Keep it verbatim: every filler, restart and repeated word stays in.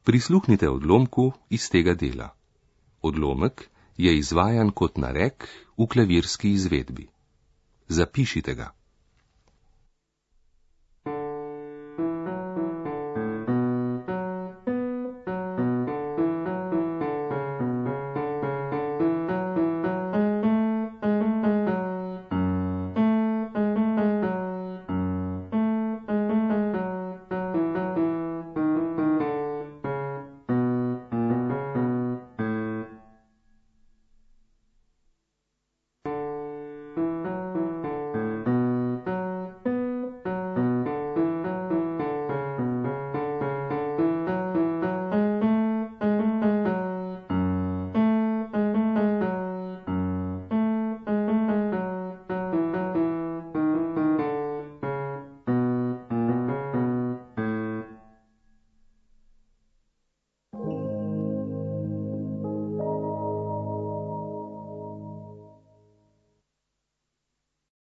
Prisluhnite odlomku iz tega dela. Odlomek je izvajan kot narek v klavirski izvedbi. Zapišite ga.